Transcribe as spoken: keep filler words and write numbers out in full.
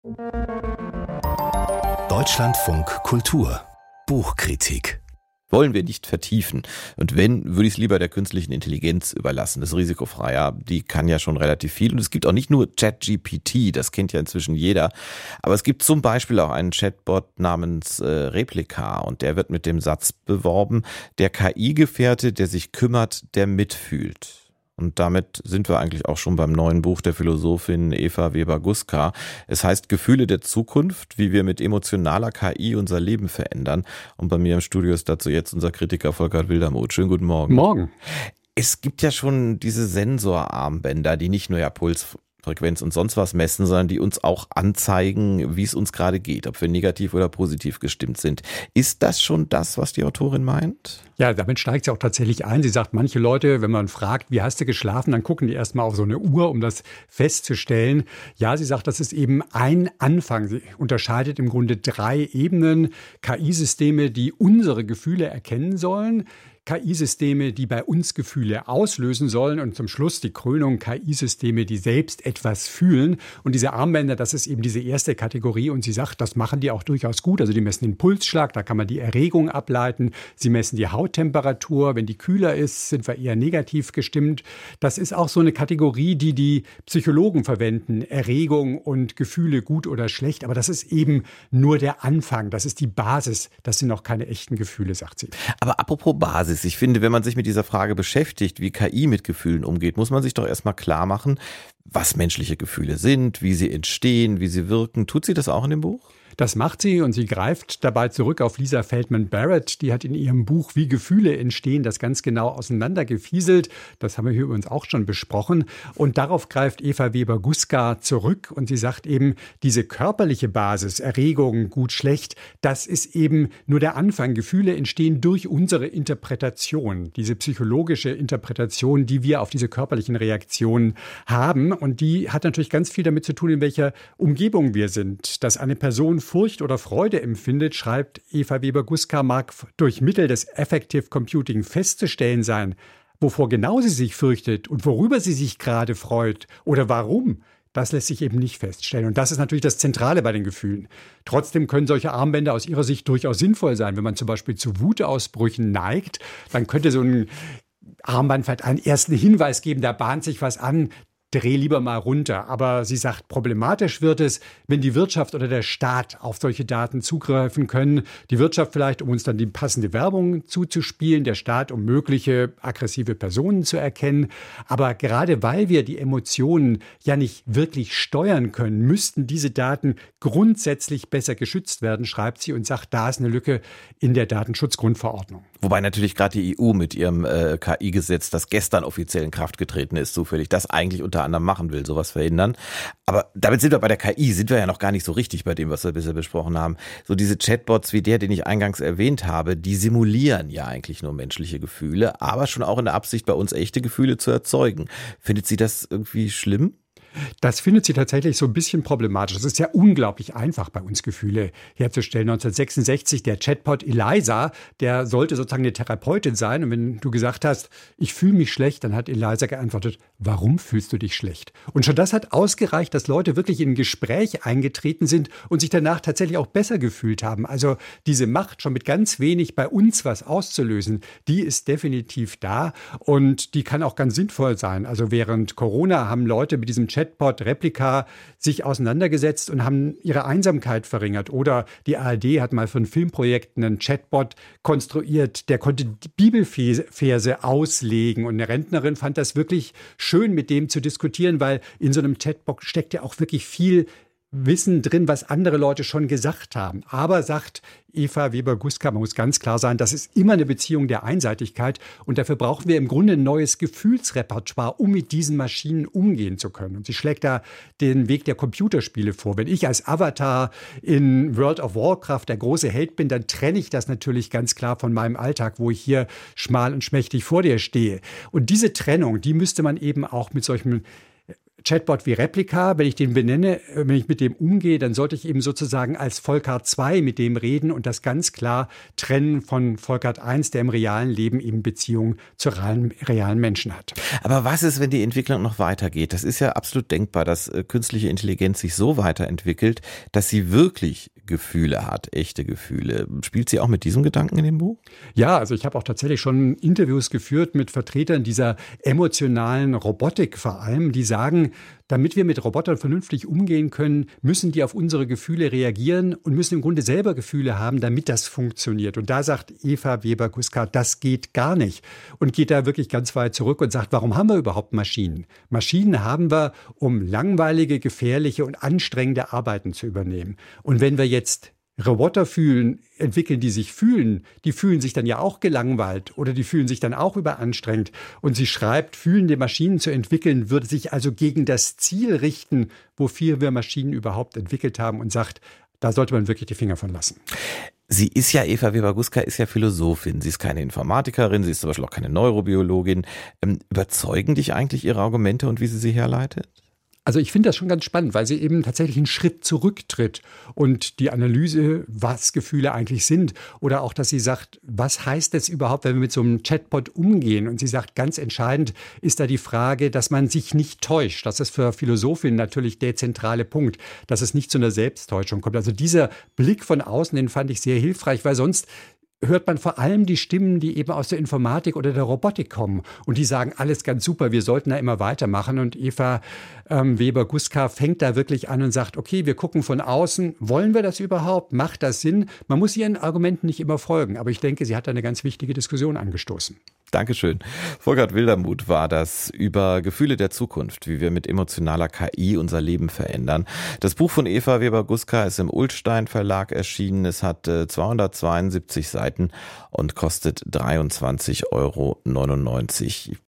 Deutschlandfunk Kultur Buchkritik. Wollen wir nicht vertiefen. Und wenn, würde ich es lieber der künstlichen Intelligenz überlassen. Das ist risikofreier. Die kann ja schon relativ viel. Und es gibt auch nicht nur ChatGPT, das kennt ja inzwischen jeder. Aber es gibt zum Beispiel auch einen Chatbot namens äh, Replika. Und der wird mit dem Satz beworben: der K I-Gefährte, der sich kümmert, der mitfühlt. Und damit sind wir eigentlich auch schon beim neuen Buch der Philosophin Eva Weber-Guska. Es heißt Gefühle der Zukunft, wie wir mit emotionaler K I unser Leben verändern. Und bei mir im Studio ist dazu jetzt unser Kritiker Volker Wildermuth. Schönen guten Morgen. Morgen. Es gibt ja schon diese Sensorarmbänder, die nicht nur ja Pulsfrequenz und sonst was messen, sondern die uns auch anzeigen, wie es uns gerade geht, ob wir negativ oder positiv gestimmt sind. Ist das schon das, was die Autorin meint? Ja, damit steigt sie auch tatsächlich ein. Sie sagt, manche Leute, wenn man fragt, wie hast du geschlafen, dann gucken die erstmal auf so eine Uhr, um das festzustellen. Ja, sie sagt, das ist eben ein Anfang. Sie unterscheidet im Grunde drei Ebenen: K I-Systeme, die unsere Gefühle erkennen sollen, K I-Systeme, die bei uns Gefühle auslösen sollen, und zum Schluss die Krönung: K I-Systeme, die selbst etwas fühlen. Und diese Armbänder, das ist eben diese erste Kategorie. Und sie sagt, das machen die auch durchaus gut. Also die messen den Pulsschlag, da kann man die Erregung ableiten. Sie messen die Hauttemperatur. Wenn die kühler ist, sind wir eher negativ gestimmt. Das ist auch so eine Kategorie, die die Psychologen verwenden. Erregung und Gefühle, gut oder schlecht. Aber das ist eben nur der Anfang. Das ist die Basis. Das sind noch keine echten Gefühle, sagt sie. Aber apropos Basis. Ich finde, wenn man sich mit dieser Frage beschäftigt, wie K I mit Gefühlen umgeht, muss man sich doch erstmal klar machen, was menschliche Gefühle sind, wie sie entstehen, wie sie wirken. Tut sie das auch in dem Buch? Das macht sie, und sie greift dabei zurück auf Lisa Feldman-Barrett. Die hat in ihrem Buch Wie Gefühle entstehen das ganz genau auseinandergefieselt. Das haben wir hier übrigens auch schon besprochen. Und darauf greift Eva Weber-Guska zurück. Und sie sagt eben, diese körperliche Basis, Erregung, gut, schlecht, das ist eben nur der Anfang. Gefühle entstehen durch unsere Interpretation, diese psychologische Interpretation, die wir auf diese körperlichen Reaktionen haben. Und die hat natürlich ganz viel damit zu tun, in welcher Umgebung wir sind. Dass eine Person Furcht oder Freude empfindet, schreibt Eva Weber-Guska, mag durch Mittel des Affective Computing festzustellen sein. Wovor genau sie sich fürchtet und worüber sie sich gerade freut oder warum, das lässt sich eben nicht feststellen. Und das ist natürlich das Zentrale bei den Gefühlen. Trotzdem können solche Armbänder aus ihrer Sicht durchaus sinnvoll sein. Wenn man zum Beispiel zu Wutausbrüchen neigt, dann könnte so ein Armband vielleicht einen ersten Hinweis geben, da bahnt sich was an. Dreh lieber mal runter. Aber sie sagt, problematisch wird es, wenn die Wirtschaft oder der Staat auf solche Daten zugreifen können. Die Wirtschaft vielleicht, um uns dann die passende Werbung zuzuspielen, der Staat, um mögliche aggressive Personen zu erkennen. Aber gerade weil wir die Emotionen ja nicht wirklich steuern können, müssten diese Daten grundsätzlich besser geschützt werden, schreibt sie, und sagt, da ist eine Lücke in der Datenschutzgrundverordnung. Wobei natürlich gerade die E U mit ihrem äh, K I-Gesetz, das gestern offiziell in Kraft getreten ist, zufällig, das eigentlich unter anderem machen will, sowas verhindern. Aber damit sind wir bei der K I, sind wir ja noch gar nicht so richtig bei dem, was wir bisher besprochen haben. So diese Chatbots wie der, den ich eingangs erwähnt habe, die simulieren ja eigentlich nur menschliche Gefühle, aber schon auch in der Absicht, bei uns echte Gefühle zu erzeugen. Findet sie das irgendwie schlimm? Das findet sie tatsächlich so ein bisschen problematisch. Es ist ja unglaublich einfach, bei uns Gefühle herzustellen. neunzehnhundertsechsundsechzig, der Chatbot Eliza, der sollte sozusagen eine Therapeutin sein. Und wenn du gesagt hast, ich fühle mich schlecht, dann hat Eliza geantwortet, warum fühlst du dich schlecht? Und schon das hat ausgereicht, dass Leute wirklich in ein Gespräch eingetreten sind und sich danach tatsächlich auch besser gefühlt haben. Also diese Macht, schon mit ganz wenig bei uns was auszulösen, die ist definitiv da, und die kann auch ganz sinnvoll sein. Also während Corona haben Leute mit diesem Chatbot Replika sich auseinandergesetzt und haben ihre Einsamkeit verringert. Oder die A R D hat mal für ein Filmprojekt einen Chatbot konstruiert, der konnte die Bibelverse auslegen. Und eine Rentnerin fand das wirklich schön, mit dem zu diskutieren, weil in so einem Chatbot steckt ja auch wirklich viel Wissen drin, was andere Leute schon gesagt haben. Aber, sagt Eva Weber-Guska, man muss ganz klar sein, das ist immer eine Beziehung der Einseitigkeit, und dafür brauchen wir im Grunde ein neues Gefühlsrepertoire, um mit diesen Maschinen umgehen zu können. Und sie schlägt da den Weg der Computerspiele vor. Wenn ich als Avatar in World of Warcraft der große Held bin, dann trenne ich das natürlich ganz klar von meinem Alltag, wo ich hier schmal und schmächtig vor dir stehe. Und diese Trennung, die müsste man eben auch mit solchen Chatbot wie Replika, wenn ich den benenne, wenn ich mit dem umgehe, dann sollte ich eben sozusagen als Volkart zwei mit dem reden und das ganz klar trennen von Volkart eins, der im realen Leben eben Beziehung zu realen, realen Menschen hat. Aber was ist, wenn die Entwicklung noch weitergeht? Das ist ja absolut denkbar, dass äh, künstliche Intelligenz sich so weiterentwickelt, dass sie wirklich Gefühle hat, echte Gefühle. Spielt sie auch mit diesem Gedanken in dem Buch? Ja, also ich habe auch tatsächlich schon Interviews geführt mit Vertretern dieser emotionalen Robotik vor allem, die sagen, damit wir mit Robotern vernünftig umgehen können, müssen die auf unsere Gefühle reagieren und müssen im Grunde selber Gefühle haben, damit das funktioniert. Und da sagt Eva Weber-Guska, das geht gar nicht. Und geht da wirklich ganz weit zurück und sagt, warum haben wir überhaupt Maschinen? Maschinen haben wir, um langweilige, gefährliche und anstrengende Arbeiten zu übernehmen. Und wenn wir jetzt Roboter fühlen, entwickeln, die sich fühlen, die fühlen sich dann ja auch gelangweilt oder die fühlen sich dann auch überanstrengt. Und sie schreibt, fühlende Maschinen zu entwickeln, würde sich also gegen das Ziel richten, wofür wir Maschinen überhaupt entwickelt haben und sagt, da sollte man wirklich die Finger von lassen. Sie ist ja, Eva Weber-Guska ist ja Philosophin. Sie ist keine Informatikerin, sie ist zum Beispiel auch keine Neurobiologin. Ähm, überzeugen dich eigentlich ihre Argumente und wie sie sie herleitet? Also ich finde das schon ganz spannend, weil sie eben tatsächlich einen Schritt zurücktritt und die Analyse, was Gefühle eigentlich sind oder auch, dass sie sagt, was heißt es überhaupt, wenn wir mit so einem Chatbot umgehen? Und sie sagt, ganz entscheidend ist da die Frage, dass man sich nicht täuscht. Das ist für Philosophinnen natürlich der zentrale Punkt, dass es nicht zu einer Selbsttäuschung kommt. Also dieser Blick von außen, den fand ich sehr hilfreich, weil sonst hört man vor allem die Stimmen, die eben aus der Informatik oder der Robotik kommen. Und die sagen, alles ganz super, wir sollten da immer weitermachen. Und Eva ähm, Weber-Guska fängt da wirklich an und sagt, okay, wir gucken von außen, wollen wir das überhaupt? Macht das Sinn? Man muss ihren Argumenten nicht immer folgen. Aber ich denke, sie hat da eine ganz wichtige Diskussion angestoßen. Dankeschön. Volkart Wildermuth war das über Gefühle der Zukunft, wie wir mit emotionaler K I unser Leben verändern. Das Buch von Eva Weber-Guska ist im Ullstein Verlag erschienen. Es hat äh, zweihundertzweiundsiebzig Seiten und kostet dreiundzwanzig Euro neunundneunzig.